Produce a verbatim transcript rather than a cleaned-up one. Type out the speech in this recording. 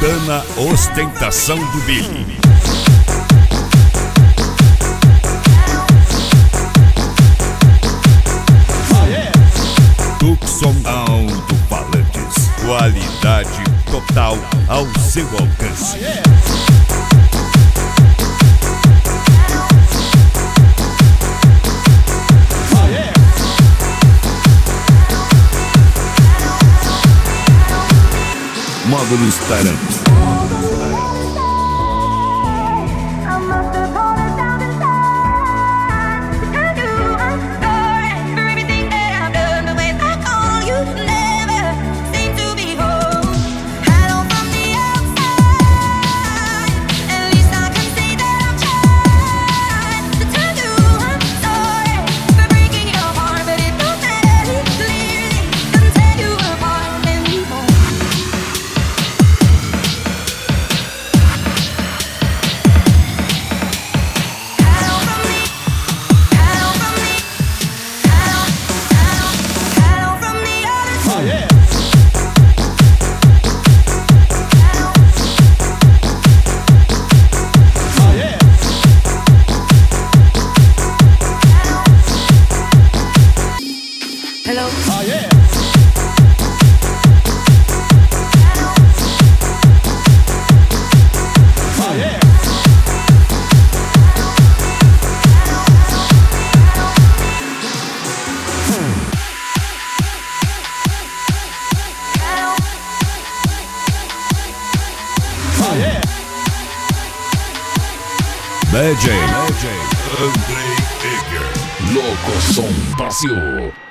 Santana, ostentação do Billy. Tucson Alto-Falantes, qualidade total ao seu alcance. Módulos Taranto. Hello. Oh, yeah. Oh, yeah. Oh, yeah. D J, D J Andrei Egger, Louco Som Brasil.